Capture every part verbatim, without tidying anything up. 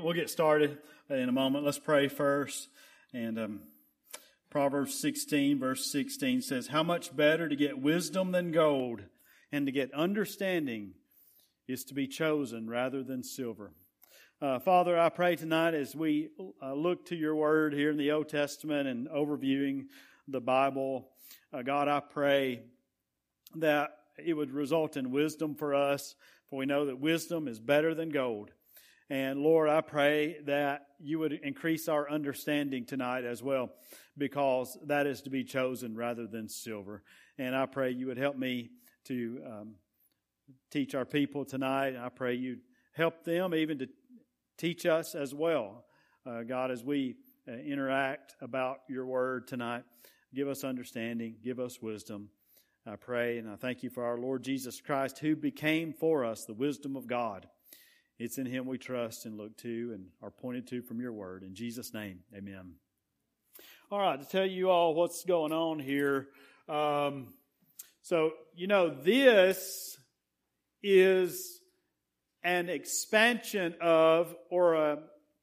we'll get started in a moment. Let's pray first. And um, Proverbs sixteen, verse sixteen says, "How much better to get wisdom than gold, and to get understanding is to be chosen rather than silver." Uh, Father, I pray tonight as we uh, look to your word here in the Old Testament and overviewing the Bible, uh, God, I pray that it would result in wisdom for us, for we know that wisdom is better than gold. And Lord, I pray that you would increase our understanding tonight as well, because that is to be chosen rather than silver. And I pray you would help me to um, teach our people tonight. I pray you'd help them even to teach us as well, uh, God, as we uh, interact about your word tonight. Give us understanding, give us wisdom. I pray and I thank you for our Lord Jesus Christ, who became for us the wisdom of God. It's in him we trust and look to and are pointed to from your word. In Jesus' name, amen. All right, to tell you all what's going on here. Um, so, you know, this is an expansion of, or a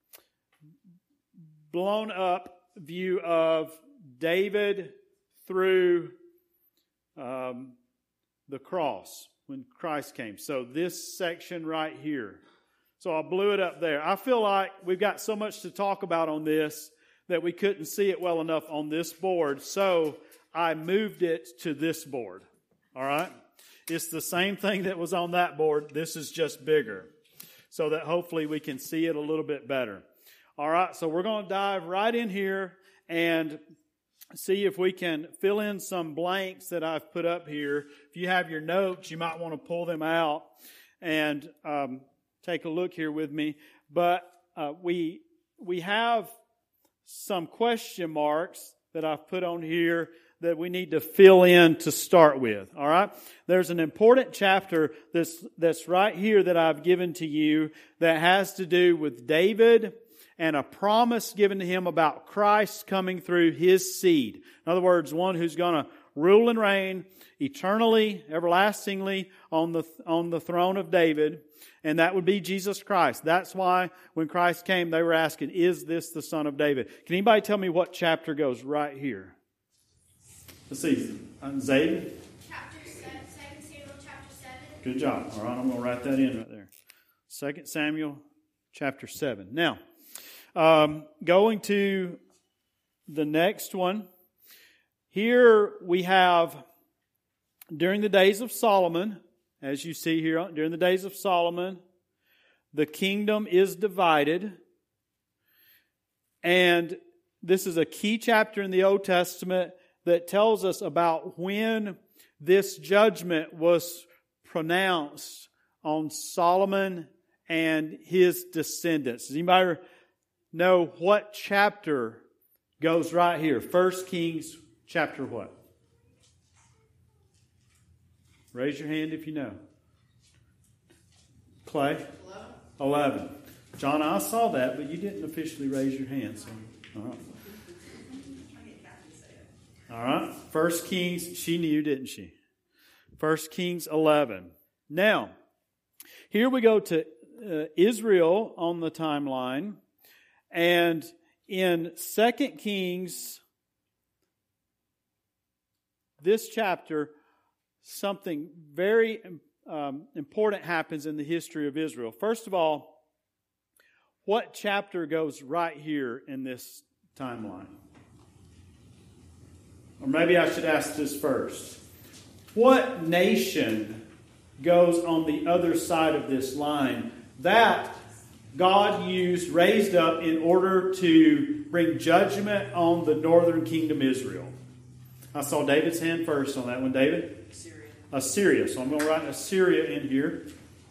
blown up view of David through um, the cross when Christ came. So this section right here. So I blew it up there. I feel like we've got so much to talk about on this that we couldn't see it well enough on this board. So I moved it to this board. All right? It's the same thing that was on that board. This is just bigger, so that hopefully we can see it a little bit better. All right, so we're going to dive right in here and see if we can fill in some blanks that I've put up here. If you have your notes, you might want to pull them out and um, take a look here with me. But uh, we we have some question marks that I've put on here that we need to fill in to start with. All right? There's an important chapter that's that's right here that I've given to you that has to do with David and a promise given to him about Christ coming through his seed. In other words, one who's going to rule and reign eternally, everlastingly on the on the throne of David, and that would be Jesus Christ. That's why when Christ came, they were asking, "Is this the Son of David?" Can anybody tell me what chapter goes right here? Let's see. Zayden? Chapter seven, Second Samuel chapter seven. Good job. All right, I'm going to write that in right there. Second Samuel chapter seven. Now, um, going to the next one. Here we have, during the days of Solomon, as you see here, during the days of Solomon, the kingdom is divided. And this is a key chapter in the Old Testament that tells us about when this judgment was pronounced on Solomon and his descendants. Does anybody know what chapter goes right here? First Kings chapter what? Raise your hand if you know. Clay? Eleven. Eleven. John, I saw that, but you didn't officially raise your hand. So, all right. All right. First Kings, she knew, didn't she? First Kings eleven. Now, here we go to uh, Israel on the timeline. And in Second Kings, this chapter, something very um, important happens in the history of Israel. First of all, what chapter goes right here in this timeline? Or maybe I should ask this first. What nation goes on the other side of this line that God used, raised up in order to bring judgment on the northern kingdom Israel? I saw David's hand first on that one. David? Assyria. Assyria. So I'm going to write Assyria in here.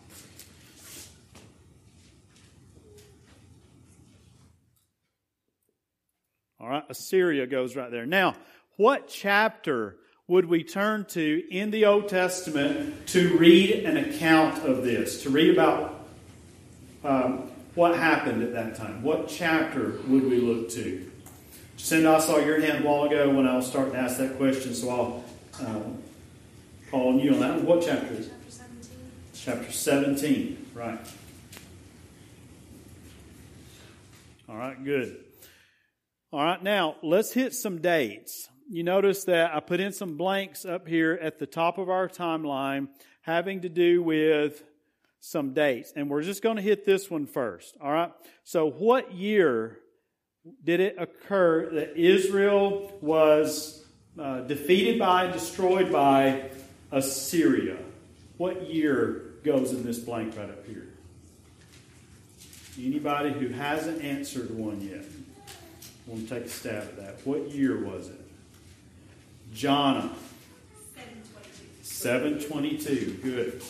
All right, Assyria goes right there. Now, what chapter would we turn to in the Old Testament to read an account of this? To read about um, what happened at that time? What chapter would we look to? Jacinda, I saw your hand a while ago when I was starting to ask that question, so I'll uh, call on you on that one. What chapter is it? Chapter seventeen. Chapter seventeen, right. All right, good. All right, now let's hit some dates. You notice that I put in some blanks up here at the top of our timeline having to do with some dates. And we're just going to hit this one first. All right. So what year did it occur that Israel was uh, defeated by, destroyed by Assyria? What year goes in this blank right up here? Anybody who hasn't answered one yet? Want to take a stab at that. What year was it? Jonna. seven twenty-two. Good.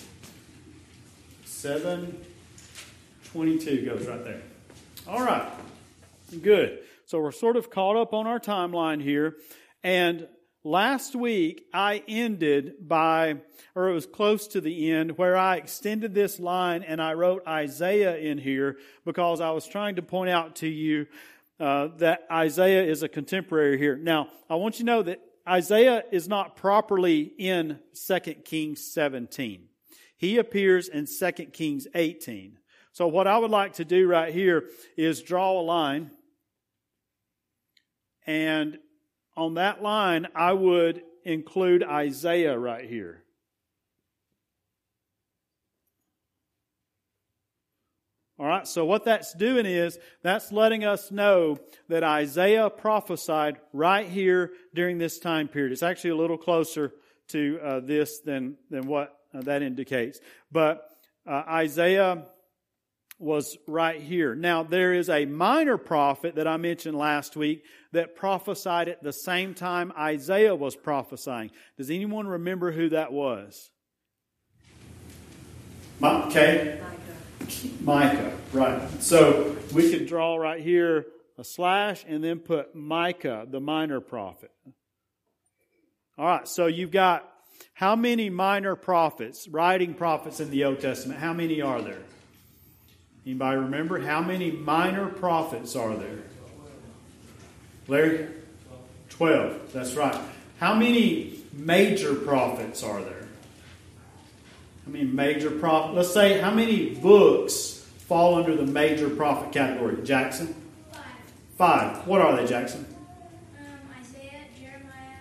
seven twenty-two goes right there. All right. Good. So we're sort of caught up on our timeline here. And last week I ended by, or it was close to the end, where I extended this line and I wrote Isaiah in here because I was trying to point out to you uh, that Isaiah is a contemporary here. Now, I want you to know that Isaiah is not properly in Second Kings seventeen. He appears in Second Kings eighteen. So what I would like to do right here is draw a line. And on that line, I would include Isaiah right here. All right, so what that's doing is, that's letting us know that Isaiah prophesied right here during this time period. It's actually a little closer to uh, this than, than what uh, that indicates. But uh, Isaiah was right here. Now, there is a minor prophet that I mentioned last week that prophesied at the same time Isaiah was prophesying. Does anyone remember who that was? Okay. Micah, right. So we could draw right here a slash and then put Micah, the minor prophet. All right, so you've got how many minor prophets, writing prophets in the Old Testament? How many are there? Anybody remember? How many minor prophets are there? Larry? Twelve. That's right. How many major prophets are there? How many major prophets? Let's say, how many books fall under the major prophet category? Jackson? Five. Five. What are they, Jackson? Um, Isaiah, Jeremiah,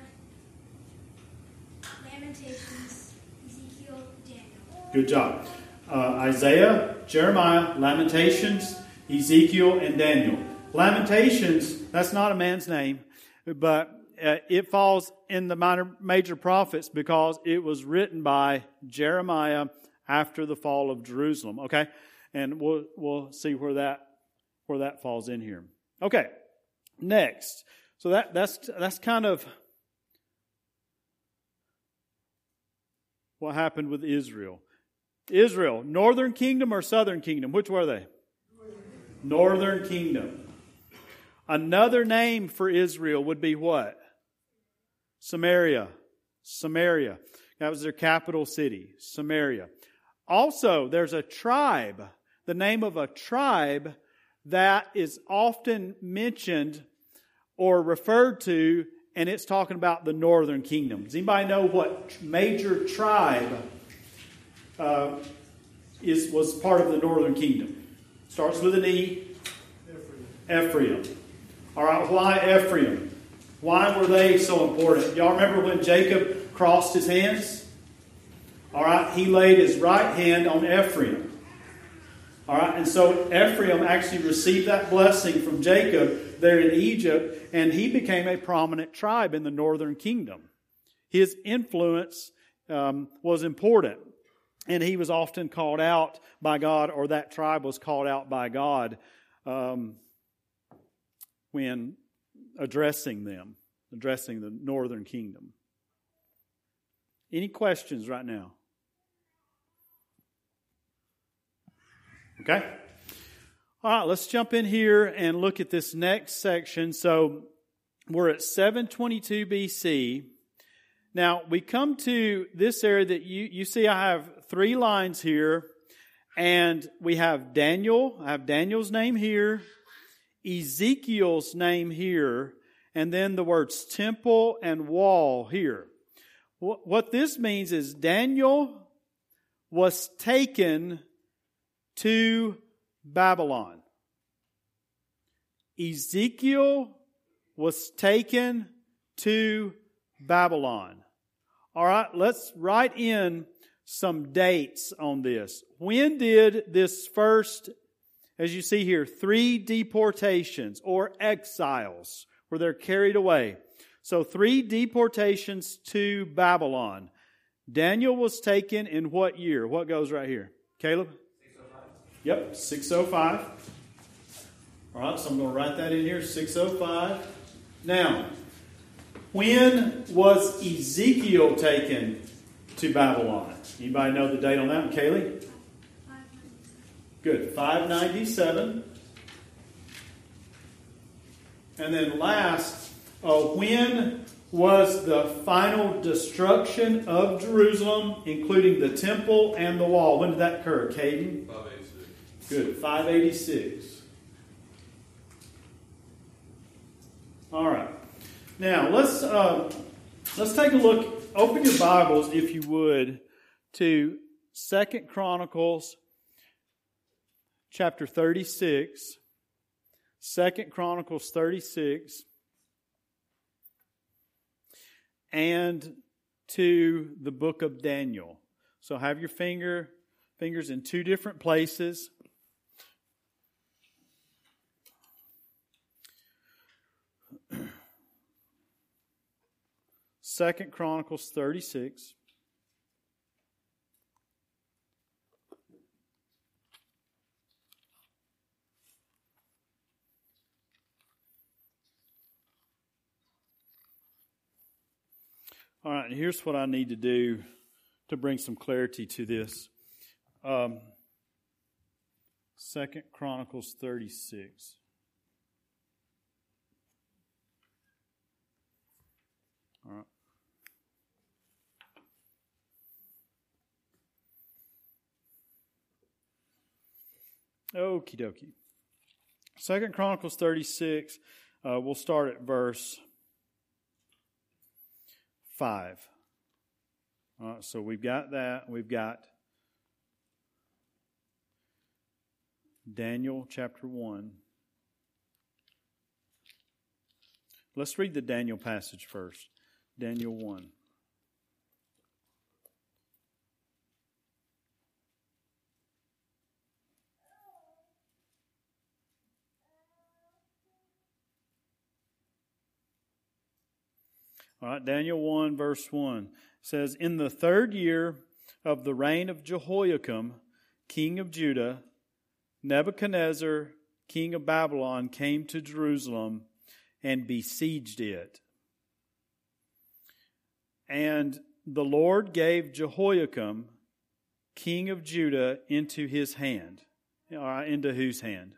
Lamentations, Ezekiel, Daniel. Good job. Uh, Isaiah, Jeremiah, Lamentations, Ezekiel, and Daniel. Lamentations, that's not a man's name, but uh, it falls in the minor major prophets because it was written by Jeremiah after the fall of Jerusalem. Okay, and we'll we'll see where that where that falls in here. Okay, next. So that that's that's kind of what happened with Israel. Israel, northern kingdom or southern kingdom? Which were they? Northern kingdom. Another name for Israel would be what? Samaria. Samaria. That was their capital city, Samaria. Also, there's a tribe, the name of a tribe that is often mentioned or referred to, and it's talking about the northern kingdom. Does anybody know what major tribe uh, is was part of the northern kingdom? Starts with an E. Ephraim. Ephraim. All right, why Ephraim? Why were they so important? Y'all remember when Jacob crossed his hands? All right, he laid his right hand on Ephraim. All right, and so Ephraim actually received that blessing from Jacob there in Egypt, and he became a prominent tribe in the northern kingdom. His influence um, was important, and he was often called out by God, or that tribe was called out by God um, when addressing them, addressing the northern kingdom. Any questions right now? Okay. All right, let's jump in here and look at this next section. So we're at seven twenty-two B C. Now we come to this area that you, you see I have three lines here, and we have Daniel. I have Daniel's name here, Ezekiel's name here, and then the words temple and wall here. What this means is Daniel was taken to Babylon. Ezekiel was taken to Babylon. All right, let's write in some dates on this. When did this first, as you see here, three deportations or exiles where they're carried away? So three deportations to Babylon. Daniel was taken in what year? What goes right here? Caleb? six oh five. Yep, six oh five. All right, so I'm going to write that in here, six oh five. Now, when was Ezekiel taken to Babylon? Anybody know the date on that one? Kaylee? Good, five ninety-seven. And then last, uh, when was the final destruction of Jerusalem, including the temple and the wall? When did that occur, Caden? five eighty-six. Good, five eighty-six. All right. Now, let's uh, let's take a look. Open your Bibles, if you would, to Second Chronicles chapter thirty-six. Second Chronicles thirty-six. And to the book of Daniel. So have your finger fingers in two different places. Second Chronicles thirty-six. All right, and here's what I need to do to bring some clarity to this. Um, Second Chronicles thirty-six. All right. Okie dokie. Second Chronicles thirty-six, uh, we'll start at verse five. All right, so we've got that. We've got Daniel chapter one. Let's read the Daniel passage first. Daniel one. All right, Daniel one, verse one says, "In the third year of the reign of Jehoiakim, king of Judah, Nebuchadnezzar, king of Babylon, came to Jerusalem and besieged it. And the Lord gave Jehoiakim, king of Judah, into his hand." All right, into whose hand?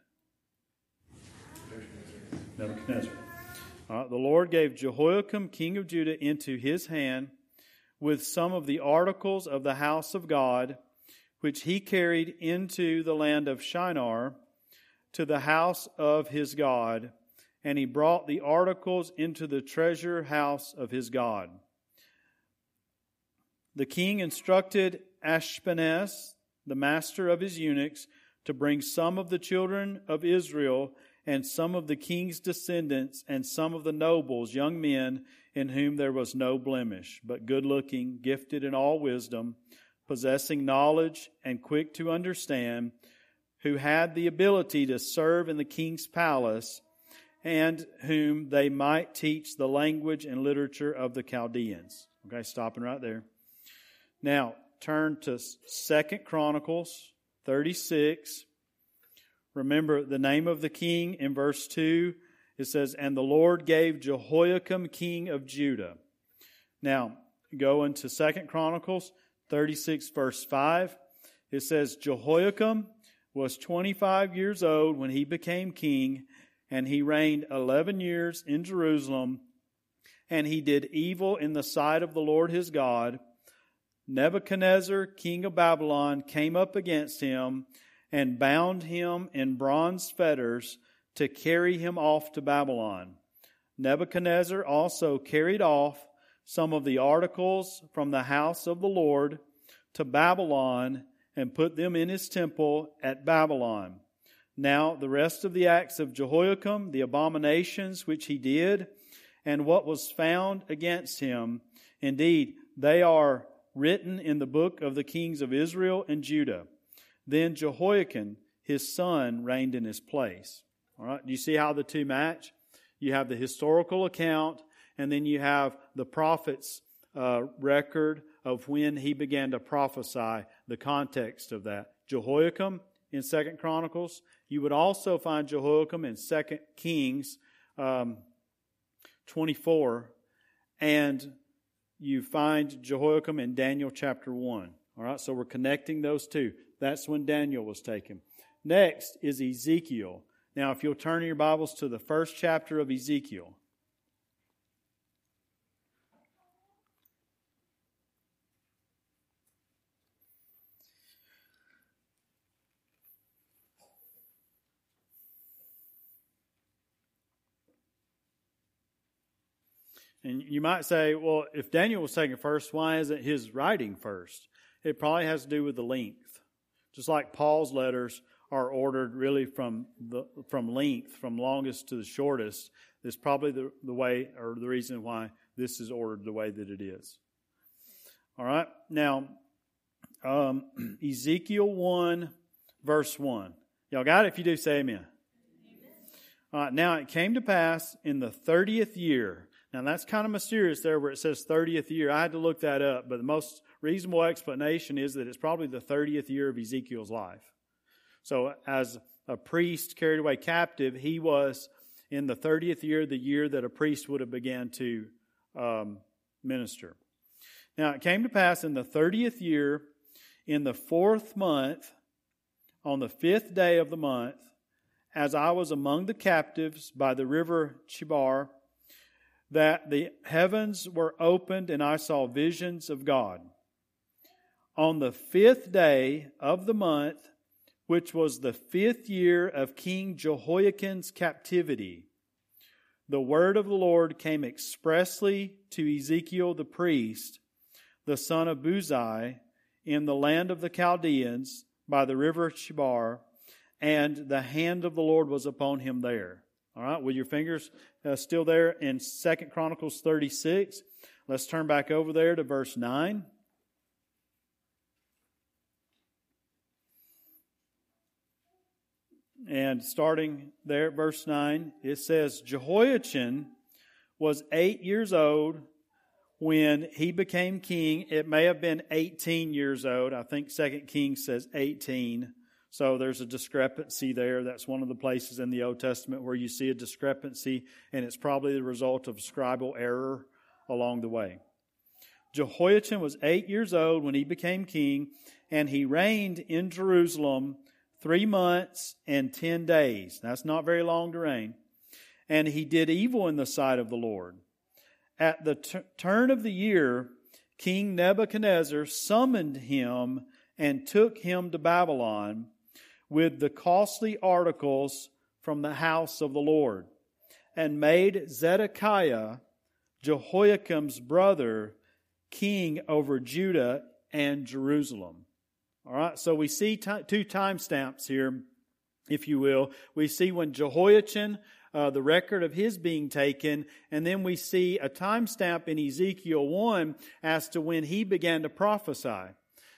Nebuchadnezzar. Uh, the Lord gave Jehoiakim, king of Judah, into his hand with some of the articles of the house of God, which he carried into the land of Shinar to the house of his God, and he brought the articles into the treasure house of his God. The king instructed Ashpenaz, the master of his eunuchs, to bring some of the children of Israel and some of the king's descendants, and some of the nobles, young men, in whom there was no blemish, but good-looking, gifted in all wisdom, possessing knowledge and quick to understand, who had the ability to serve in the king's palace, and whom they might teach the language and literature of the Chaldeans. Okay, stopping right there. Now, turn to Second Chronicles thirty-six. Remember the name of the king in verse two. It says, "And the Lord gave Jehoiakim, king of Judah." Now, go into Second Chronicles thirty-six, verse five. It says, "Jehoiakim was twenty-five years old when he became king, and he reigned eleven years in Jerusalem, and he did evil in the sight of the Lord his God. Nebuchadnezzar, king of Babylon, came up against him and bound him in bronze fetters to carry him off to Babylon. Nebuchadnezzar also carried off some of the articles from the house of the Lord to Babylon and put them in his temple at Babylon. Now the rest of the acts of Jehoiakim, the abominations which he did, and what was found against him, indeed, they are written in the book of the kings of Israel and Judah. Then Jehoiakim, his son, reigned in his place. All right, do you see how the two match? You have the historical account, and then you have the prophet's uh, record of when he began to prophesy, the context of that. Jehoiakim in Second Chronicles. You would also find Jehoiakim in Second Kings um, twenty-four, and you find Jehoiakim in Daniel chapter one. All right, so we're connecting those two. That's when Daniel was taken. Next is Ezekiel. Now, if you'll turn your Bibles to the first chapter of Ezekiel. And you might say, well, if Daniel was taken first, why isn't his writing first? It probably has to do with the length. Just like Paul's letters are ordered really from the from length, from longest to the shortest. It's probably the, the way or the reason why this is ordered the way that it is. All right. Now, um, Ezekiel one, verse one. Y'all got it? If you do, say amen. Amen. All right. Now, it came to pass in the thirtieth year. Now, that's kind of mysterious there where it says thirtieth year. I had to look that up, but the most reasonable explanation is that it's probably the thirtieth year of Ezekiel's life. So, as a priest carried away captive, he was in the thirtieth year, the year that a priest would have began to um, minister. Now, it came to pass in the thirtieth year, in the fourth month, on the fifth day of the month, as I was among the captives by the river Chebar, that the heavens were opened and I saw visions of God. On the fifth day of the month, which was the fifth year of King Jehoiakim's captivity, the word of the Lord came expressly to Ezekiel the priest, the son of Buzi, in the land of the Chaldeans by the river Chebar, and the hand of the Lord was upon him there. All right, with your fingers uh, still there in Second Chronicles thirty-six. Let's turn back over there to verse nine. And starting there at verse nine, it says, Jehoiachin was eight years old when he became king. It may have been eighteen years old. I think Second Kings says eighteen. So there's a discrepancy there. That's one of the places in the Old Testament where you see a discrepancy, and it's probably the result of scribal error along the way. Jehoiachin was eight years old when he became king, and he reigned in Jerusalem three months and ten days. That's not very long to reign. And he did evil in the sight of the Lord. At the t- turn of the year, King Nebuchadnezzar summoned him and took him to Babylon with the costly articles from the house of the Lord, and made Zedekiah, Jehoiakim's brother, king over Judah and Jerusalem. All right, so we see t- two timestamps here, if you will. We see when Jehoiachin, uh, the record of his being taken, and then we see a timestamp in Ezekiel one as to when he began to prophesy.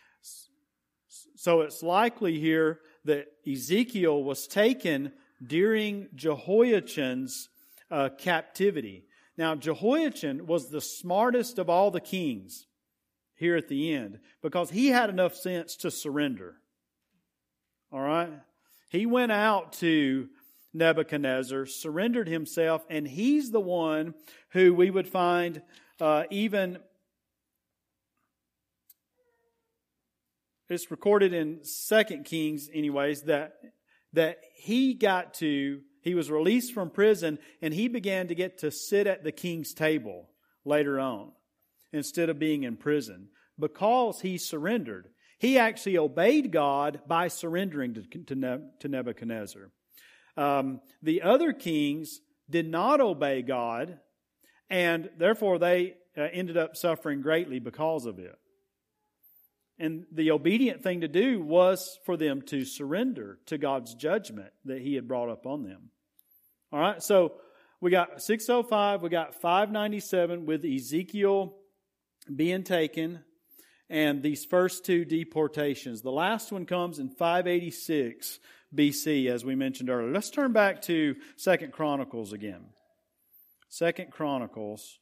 So it's likely here that Ezekiel was taken during Jehoiachin's uh, captivity. Now, Jehoiachin was the smartest of all the kings here at the end because he had enough sense to surrender. All right? He went out to Nebuchadnezzar, surrendered himself, and he's the one who we would find uh, even... It's recorded in Second Kings, anyways, that that he got to, he was released from prison, and he began to get to sit at the king's table later on, instead of being in prison, because he surrendered. He actually obeyed God by surrendering to, to, ne, to Nebuchadnezzar. Um, the other kings did not obey God, and therefore they uh, ended up suffering greatly because of it. And the obedient thing to do was for them to surrender to God's judgment that He had brought upon them. All right, so we got six oh five, we got five ninety-seven with Ezekiel being taken, and these first two deportations. The last one comes in five eighty-six B C, as we mentioned earlier. Let's turn back to Second Chronicles again. Second Chronicles.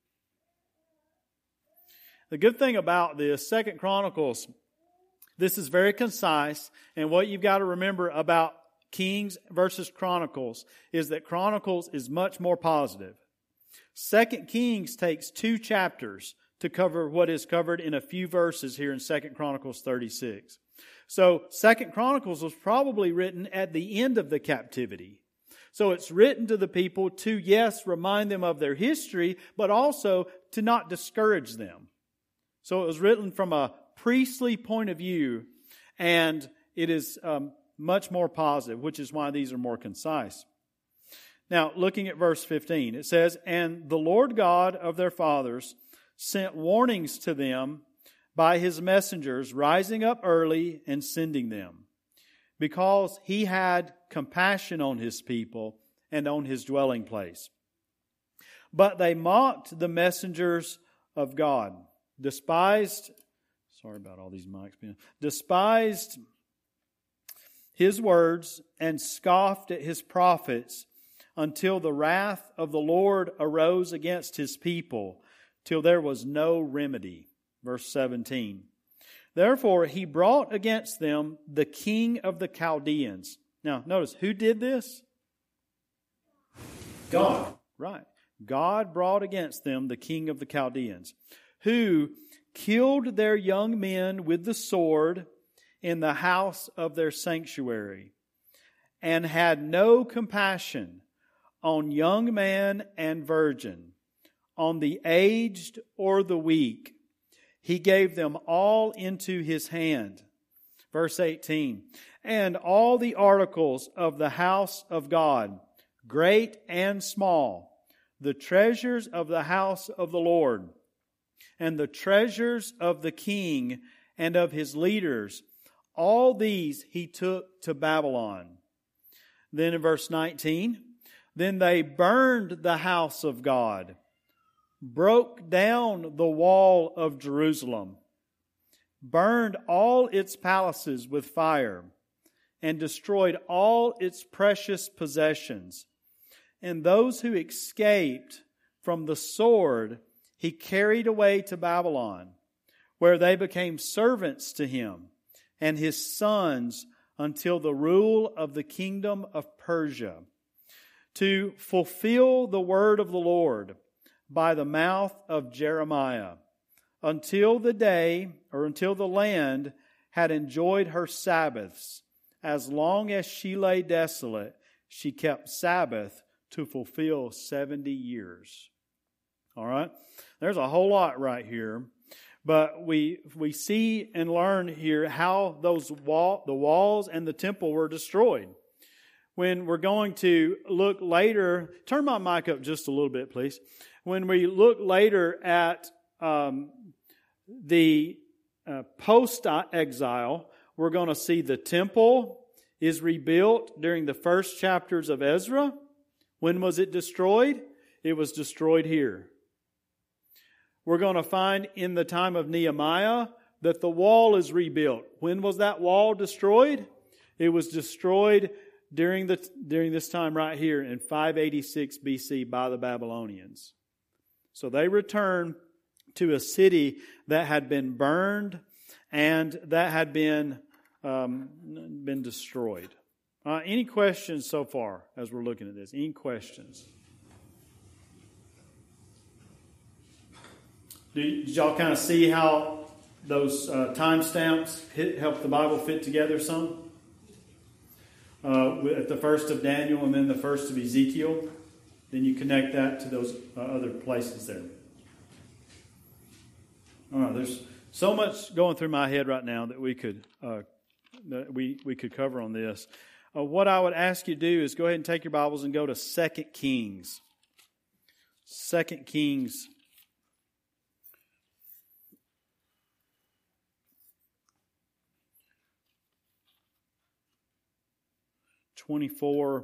The good thing about this, Second Chronicles, this is very concise, and what you've got to remember about Kings versus Chronicles is that Chronicles is much more positive. Second Kings takes two chapters to cover what is covered in a few verses here in Second Chronicles thirty-six. So Second Chronicles was probably written at the end of the captivity. So it's written to the people to, yes, remind them of their history, but also to not discourage them. So it was written from a priestly point of view, and it is um, much more positive, which is why these are more concise. Now, looking at verse fifteen, it says, "And the Lord God of their fathers sent warnings to them by His messengers, rising up early and sending them, because He had compassion on His people and on His dwelling place. But they mocked the messengers of God, despised, sorry about all these mics being, despised His words and scoffed at His prophets until the wrath of the Lord arose against His people, till there was no remedy." Verse seventeen. "Therefore He brought against them the king of the Chaldeans." Now, notice, who did this? God. Right. God brought against them the king of the Chaldeans, who killed their young men with the sword in the house of their sanctuary, and had no compassion on young man and virgin, on the aged or the weak. He gave them all into His hand. Verse eighteen. "And all the articles of the house of God, great and small, the treasures of the house of the Lord, and the treasures of the king and of his leaders, all these He took to Babylon." Then in verse nineteen, "Then they burned the house of God, broke down the wall of Jerusalem, burned all its palaces with fire, and destroyed all its precious possessions. And those who escaped from the sword He carried away to Babylon, where they became servants to him and his sons until the rule of the kingdom of Persia, to fulfill the word of the Lord by the mouth of Jeremiah, until the day, or until the land had enjoyed her Sabbaths. As long as she lay desolate, she kept Sabbath to fulfill seventy years. All right? There's a whole lot right here. But we we see and learn here how those wall, the walls and the temple were destroyed. When we're going to look later, turn my mic up just a little bit, please. When we look later at um, the uh, post-exile, we're going to see the temple is rebuilt during the first chapters of Ezra. When was it destroyed? It was destroyed here. We're going to find in the time of Nehemiah that the wall is rebuilt. When was that wall destroyed? It was destroyed during the during this time right here in five eighty-six B C by the Babylonians. So they returned to a city that had been burned and that had been um, been destroyed. Uh, any questions so far as we're looking at this? Any questions? Did y'all kind of see how those uh, timestamps help the Bible fit together some? Uh, at the first of Daniel and then the first of Ezekiel. Then you connect that to those uh, other places there. All right, there's so much going through my head right now that we could uh, that we, we could cover on this. Uh, what I would ask you to do is go ahead and take your Bibles and go to Second Kings. Second Kings. twenty-four.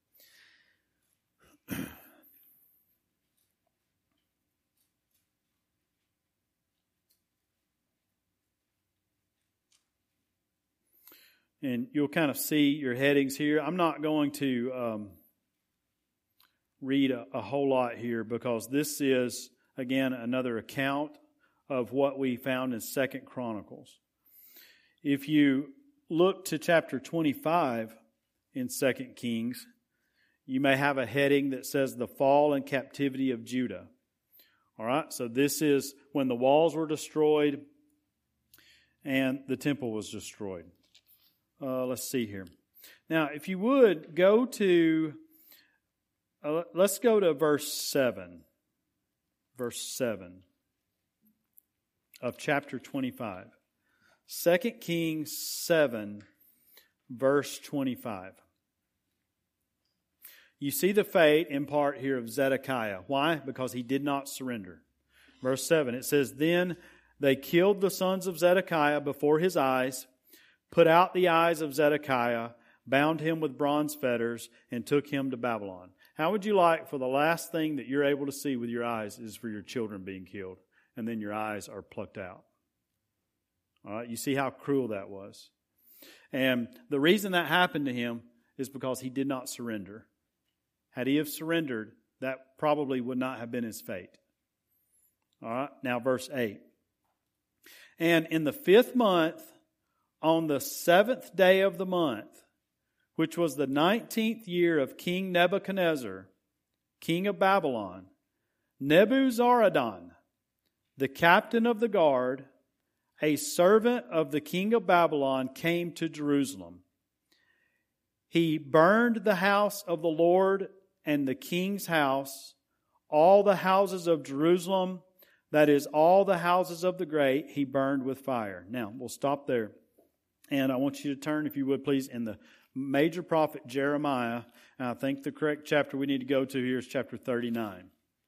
And you'll kind of see your headings here. I'm not going to um, read a, a whole lot here because this is, again, another account of what we found in Second Chronicles. If you look to chapter twenty-five in Second Kings, you may have a heading that says the fall and captivity of Judah. All right, so this is when the walls were destroyed and the temple was destroyed. Uh, let's see here. Now, if you would, go to, uh, let's go to verse seven. Verse seven of chapter twenty-five. Second Kings seven, verse twenty-five. You see the fate in part here of Zedekiah. Why? Because he did not surrender. Verse seven, it says, Then they killed the sons of Zedekiah before his eyes, put out the eyes of Zedekiah, bound him with bronze fetters, and took him to Babylon. How would you like for the last thing that you're able to see with your eyes is for your children being killed, and then your eyes are plucked out? All right, you see how cruel that was. And the reason that happened to him is because he did not surrender. Had he have surrendered, that probably would not have been his fate. All right, now verse eight. And in the fifth month, on the seventh day of the month, which was the nineteenth year of King Nebuchadnezzar, king of Babylon, Nebuzaradan, the captain of the guard, a servant of the king of Babylon, came to Jerusalem. He burned the house of the Lord and the king's house, all the houses of Jerusalem, that is, all the houses of the great, he burned with fire. Now, we'll stop there. And I want you to turn, if you would please, in the major prophet Jeremiah. And I think the correct chapter we need to go to here is chapter thirty-nine.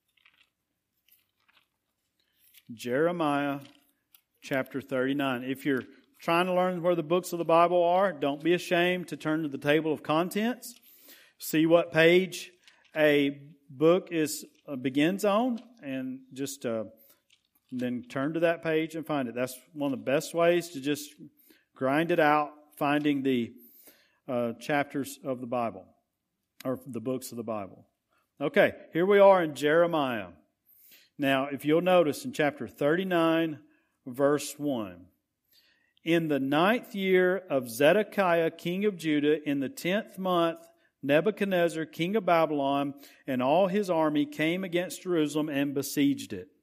Jeremiah chapter thirty-nine. If you're trying to learn where the books of the Bible are, don't be ashamed to turn to the table of contents. See what page a book is uh, begins on, and just uh, then turn to that page and find it. That's one of the best ways to just grind it out, finding the uh, chapters of the Bible, or the books of the Bible. Okay, here we are in Jeremiah. Now, if you'll notice in chapter thirty-nine, verse one, in the ninth year of Zedekiah, king of Judah, in the tenth month, Nebuchadnezzar, king of Babylon, and all his army came against Jerusalem and besieged it.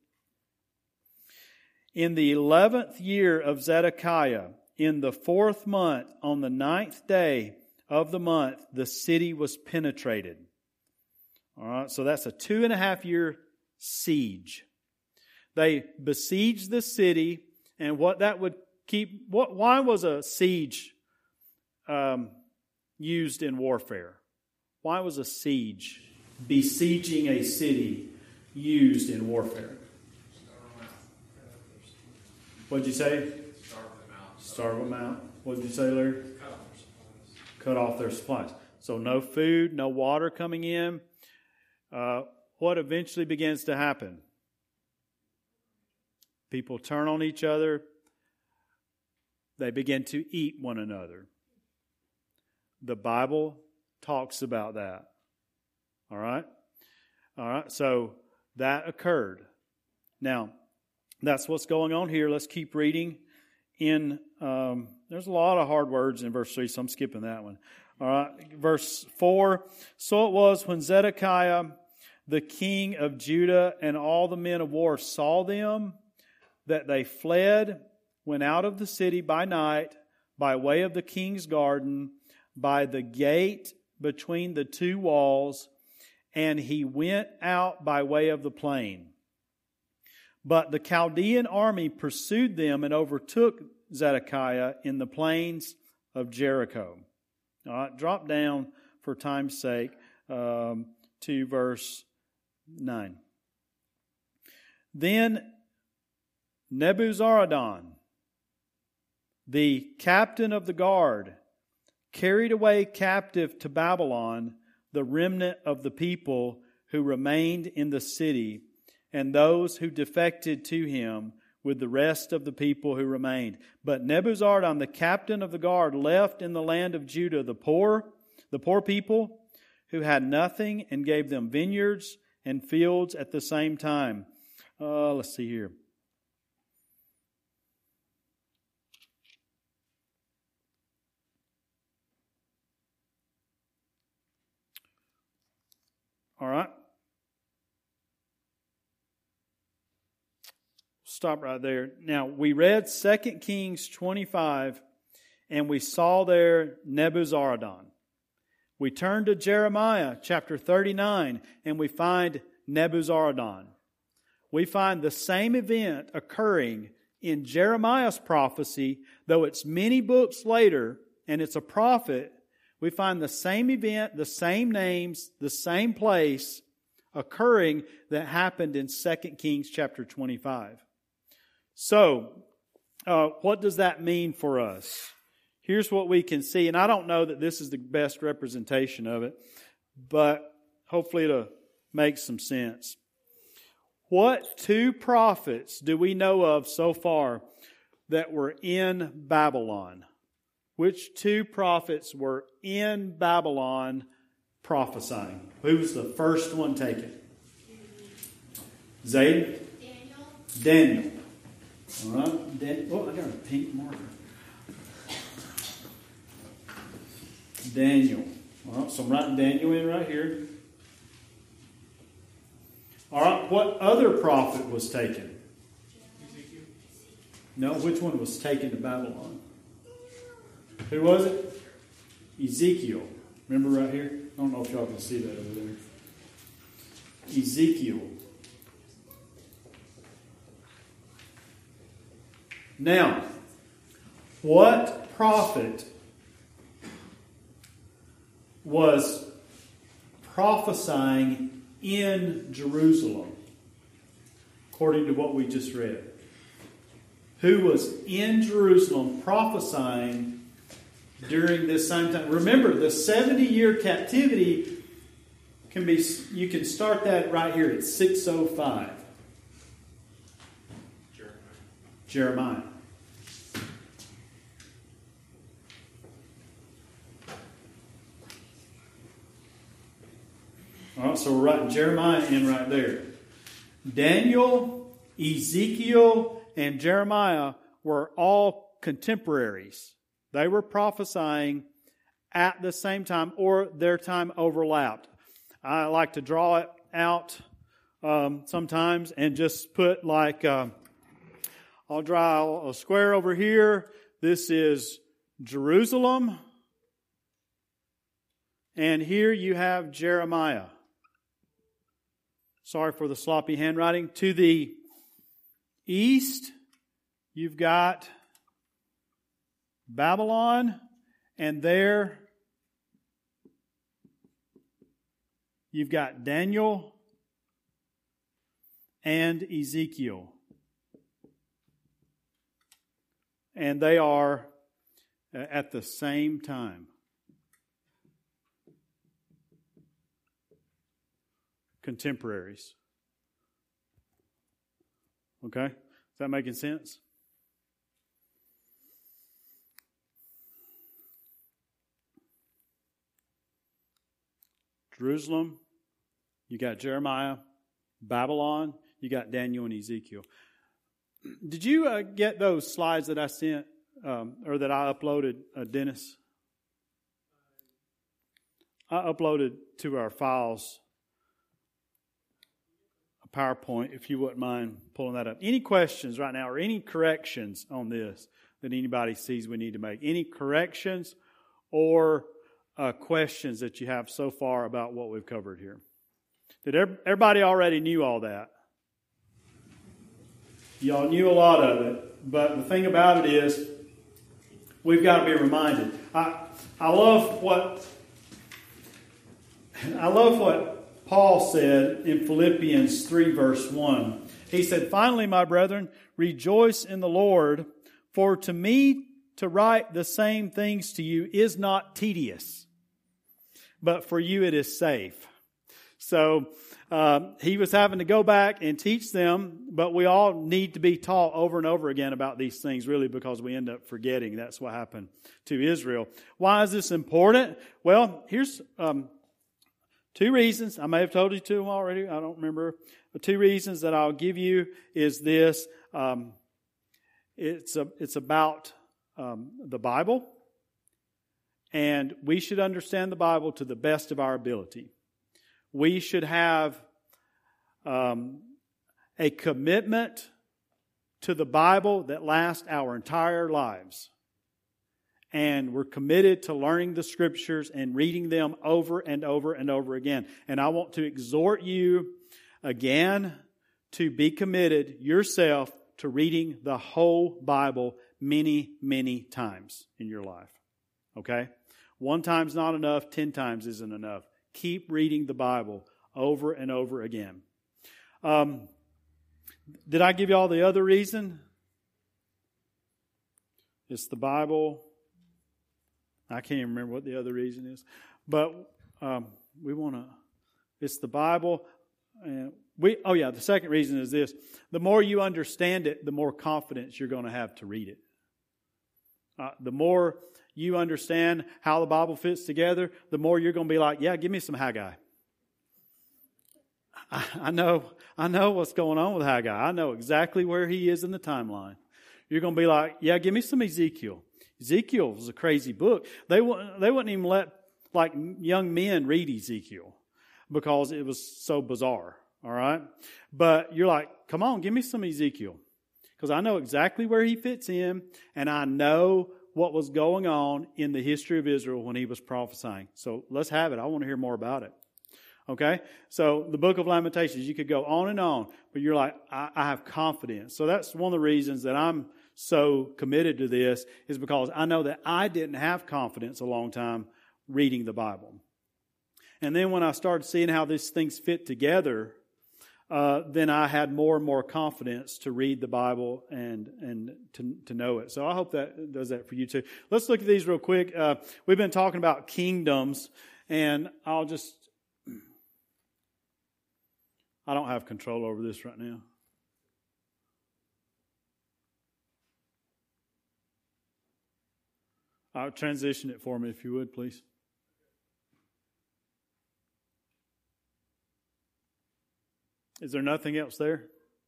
In the eleventh year of Zedekiah, in the fourth month, on the ninth day of the month, the city was penetrated. All right, so that's a two and a half year siege. They besieged the city, and what that would keep, what, why was a siege um, used in warfare? Why was a siege, besieging a city, used in warfare? What did you say? Starve them out. What did you say, Larry? Cut off their supplies. So no food, no water coming in. Uh, what eventually begins to happen? People turn on each other. They begin to eat one another. The Bible talks about that. All right? All right, so that occurred. Now, that's what's going on here. Let's keep reading. In um, there's a lot of hard words in verse three, so I'm skipping that one. All right, verse four. So it was when Zedekiah, the king of Judah, and all the men of war saw them, that they fled, went out of the city by night, by way of the king's garden, by the gate between the two walls, and he went out by way of the plain. But the Chaldean army pursued them and overtook Zedekiah in the plains of Jericho. All right, drop down for time's sake um, to verse nine. Then Nebuzaradan, the captain of the guard, carried away captive to Babylon the remnant of the people who remained in the city, and those who defected to him with the rest of the people who remained. But Nebuzaradan, the captain of the guard, left in the land of Judah the poor, the poor people who had nothing, and gave them vineyards and fields at the same time. Uh, let's see here. All right. Stop right there. Now, we read Second Kings twenty-five, and we saw there Nebuzaradan. We turn to Jeremiah chapter thirty-nine, and we find Nebuzaradan. We find the same event occurring in Jeremiah's prophecy, though it's many books later, and it's a prophet. We find the same event, the same names, the same place occurring that happened in Second Kings chapter twenty-five. So, uh, what does that mean for us? Here's what we can see, and I don't know that this is the best representation of it, but hopefully it'll make some sense. What two prophets do we know of so far that were in Babylon? Which two prophets were in Babylon prophesying? Who was the first one taken? Zayd? Daniel. Daniel. All right. Dan- oh, I got a pink marker. Daniel. All right, so I'm writing Daniel in right here. All right, what other prophet was taken? Ezekiel. No, which one was taken to Babylon? Who was it? Ezekiel. Remember right here? I don't know if y'all can see that over there. Ezekiel. Now, what prophet was prophesying in Jerusalem, according to what we just read? Who was in Jerusalem prophesying during this same time? Remember, the seventy-year captivity can be, you can start that right here at six oh five. Jeremiah. Jeremiah. All right, so we're writing Jeremiah in right there. Daniel, Ezekiel, and Jeremiah were all contemporaries. They were prophesying at the same time, or their time overlapped. I like to draw it out um, sometimes and just put like, um, I'll draw a square over here. This is Jerusalem. And here you have Jeremiah. Sorry for the sloppy handwriting. To the east, you've got Babylon, and there you've got Daniel and Ezekiel. And they are at the same time. Contemporaries. Okay? Is that making sense? Jerusalem, you got Jeremiah. Babylon, you got Daniel and Ezekiel. Did you uh, get those slides that I sent, um, or that I uploaded, uh, Dennis? I uploaded to our files PowerPoint, if you wouldn't mind pulling that up. Any questions right now or any corrections on this that anybody sees we need to make? Any corrections or uh, questions that you have so far about what we've covered here? Did everybody already knew all that? Y'all knew a lot of it, but the thing about it is we've got to be reminded. I I love what I love what Paul said in Philippians three, verse one. He said, "Finally, my brethren, rejoice in the Lord, for to me to write the same things to you is not tedious, but for you it is safe. So um, he was having to go back and teach them, but we all need to be taught over and over again about these things, really, because we end up forgetting. That's what happened to Israel. Why is this important? Well, here's um, two reasons. I may have told you two already. I don't remember. But two reasons that I'll give you is this. Um, it's a, it's about um, the Bible, and we should understand the Bible to the best of our ability. We should have um, a commitment to the Bible that lasts our entire lives. And we're committed to learning the Scriptures and reading them over and over and over again. And I want to exhort you again to be committed yourself to reading the whole Bible many, many times in your life. Okay? One time's not enough. Ten times isn't enough. Keep reading the Bible over and over again. Um, did I give you all the other reason? It's the Bible. I can't even remember what the other reason is. But um, we want to, it's the Bible. And we. Oh yeah, the second reason is this. The more you understand it, the more confidence you're going to have to read it. Uh, the more you understand how the Bible fits together, the more you're going to be like, yeah, give me some Haggai. I, I know, I know what's going on with Haggai. I know exactly where he is in the timeline. You're going to be like, yeah, give me some Ezekiel. Ezekiel was a crazy book. They they wouldn't even let like young men read Ezekiel because it was so bizarre. All right, but you're like, come on, give me some Ezekiel, because I know exactly where he fits in, and I know what was going on in the history of Israel when he was prophesying. So let's have it. I want to hear more about it. Okay? So the book of Lamentations, you could go on and on, but you're like, I, I have confidence. So that's one of the reasons that I'm so committed to this, is because I know that I didn't have confidence a long time reading the Bible. And then when I started seeing how these things fit together, Uh, then I had more and more confidence to read the Bible and and to to know it. So I hope that does that for you too. Let's look at these real quick. Uh, we've been talking about kingdoms, and I'll just, I don't have control over this right now. I'll transition it for me if you would, please. Is there nothing else there?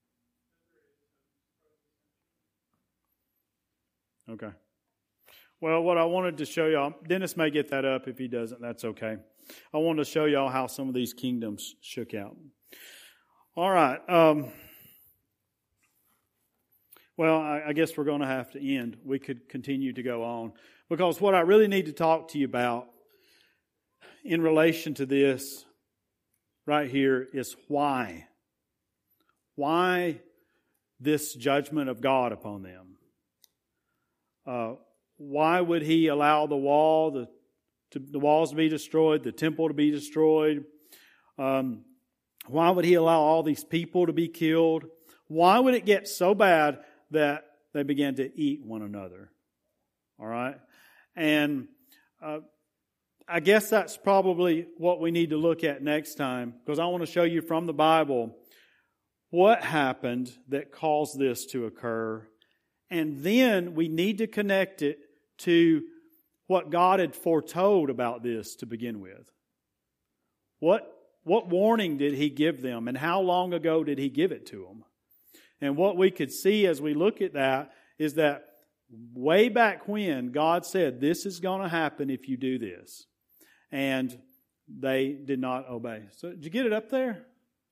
Okay. Well, what I wanted to show y'all, Dennis may get that up. If he doesn't, that's okay. I wanted to show y'all how some of these kingdoms shook out. All right. Um, well, I, I guess we're going to have to end. We could continue to go on, because what I really need to talk to you about in relation to this right here is why. Why this judgment of God upon them? Uh, why would He allow the wall, the, to, the walls to be destroyed, the temple to be destroyed? Um, why would He allow all these people to be killed? Why would it get so bad that they began to eat one another? All right, and uh, I guess that's probably what we need to look at next time, because I want to show you from the Bible what happened that caused this to occur. And then we need to connect it to what God had foretold about this to begin with. What, what warning did He give them, and how long ago did He give it to them? And what we could see as we look at that is that way back when God said, this is going to happen if you do this. And they did not obey. So did you get it up there?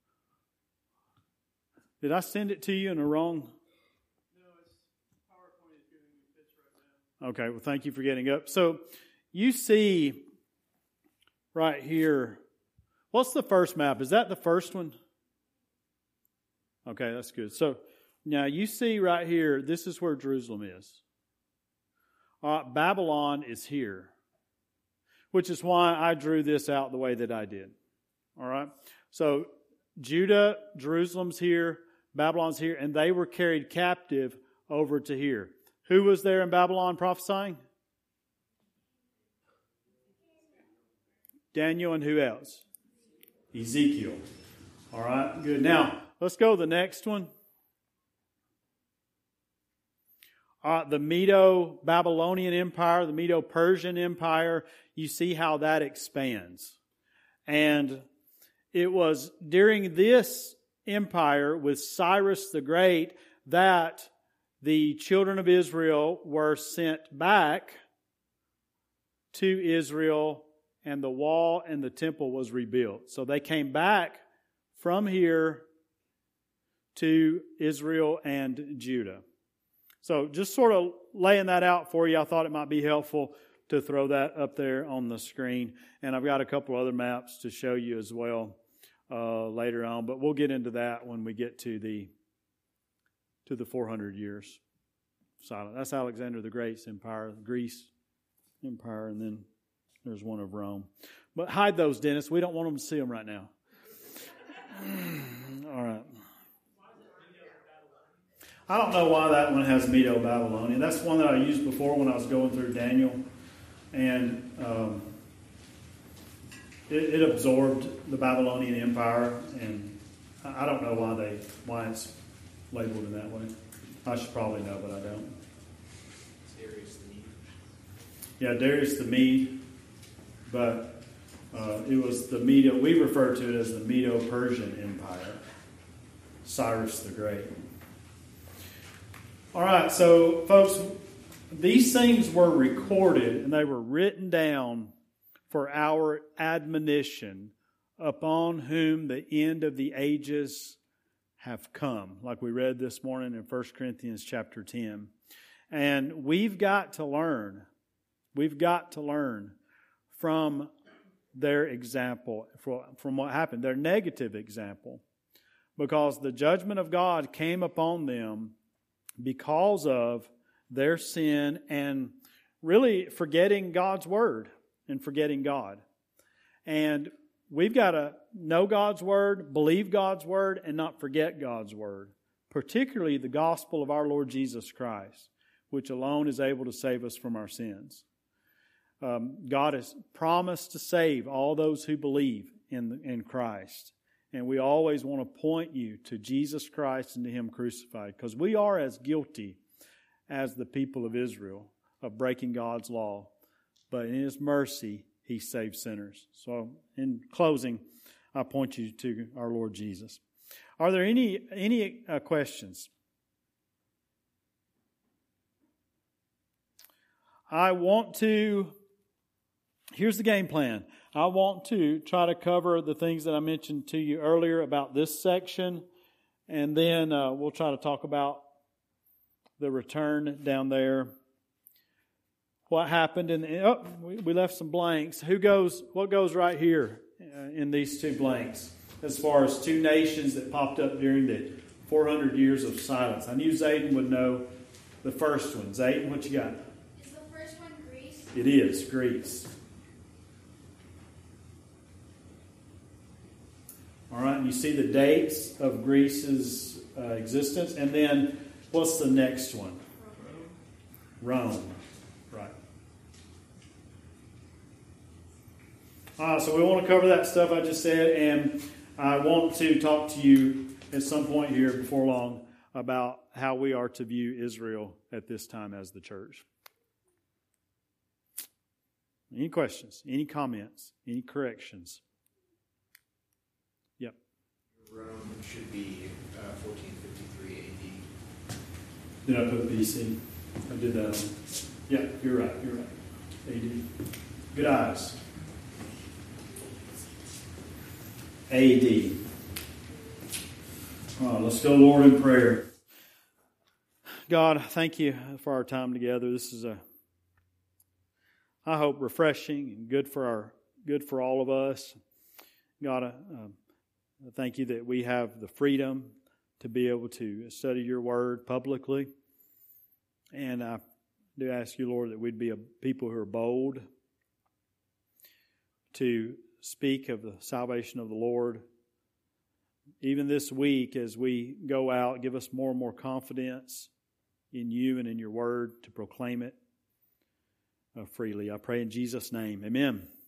Did I send it to you in the wrong? No, it's PowerPoint is giving me fits right now. Okay, well, thank you for getting up. So you see right here, what's the first map? Is that the first one? Okay, that's good. So now you see right here, this is where Jerusalem is. All right, Babylon is here, which is why I drew this out the way that I did. All right, so Judah, Jerusalem's here, Babylon's here, and they were carried captive over to here. Who was there in Babylon prophesying? Daniel and who else? Ezekiel. All right, good. Now, let's go to the next one. Uh, the Medo-Babylonian Empire, the Medo-Persian Empire, you see how that expands. And it was during this empire with Cyrus the Great that the children of Israel were sent back to Israel, and the wall and the temple was rebuilt. So they came back from here to Israel and Judah. So just sort of laying that out for you, I thought it might be helpful to throw that up there on the screen. And I've got a couple other maps to show you as well uh, later on. But we'll get into that when we get to the to the four hundred years. Silent. That's Alexander the Great's empire, Greece empire, and then there's one of Rome. But hide those, Dennis. We don't want them to see them right now. All right. I don't know why that one has Medo-Babylonian. That's one that I used before when I was going through Daniel. And um, it, it absorbed the Babylonian Empire. And I don't know why they why it's labeled in that way. I should probably know, but I don't. Darius the Mede. Yeah, Darius the Mede. But uh, it was the Medo, we refer to it as the Medo-Persian Empire. Cyrus the Great. All right, so folks, these things were recorded and they were written down for our admonition, upon whom the end of the ages have come, like we read this morning in First Corinthians chapter ten. And we've got to learn, we've got to learn from their example, from what happened, their negative example, because the judgment of God came upon them because of their sin and really forgetting God's Word and forgetting God. And we've got to know God's Word, believe God's Word, and not forget God's Word, particularly the gospel of our Lord Jesus Christ, which alone is able to save us from our sins. Um, God has promised to save all those who believe in, in Christ. And we always want to point you to Jesus Christ and to Him crucified, because we are as guilty as the people of Israel of breaking God's law. But in His mercy, He saves sinners. So in closing, I point you to our Lord Jesus. Are there any, any uh, questions? I want to, here's the game plan. I want to try to cover the things that I mentioned to you earlier about this section, and then uh, we'll try to talk about the return down there. What happened in the, oh, we left some blanks. Who goes? What goes right here uh, in these two blanks? As far as two nations that popped up during the four hundred years of silence. I knew Zayden would know the first one. Zayden, what you got? Is the first one Greece? It is Greece. All right, and you see the dates of Greece's uh, existence. And then, what's the next one? Rome. Rome. Right. Uh, so we want to cover that stuff I just said. And I want to talk to you at some point here before long about how we are to view Israel at this time as the church. Any questions? Any comments? Any corrections? Yep. Rome should be uh, fourteen fifty-three A D. Did I put B C? I did that. Yeah, you're right. You're right. A D. Good eyes. A D. All right, let's go, Lord, in prayer. God, thank you for our time together. This is a, I hope, refreshing and good for our, good for all of us. God, uh, I thank you that we have the freedom to be able to study your word publicly. And I do ask you, Lord, that we'd be a people who are bold to speak of the salvation of the Lord. Even this week, as we go out, give us more and more confidence in you and in your word to proclaim it uh, freely. I pray in Jesus' name. Amen.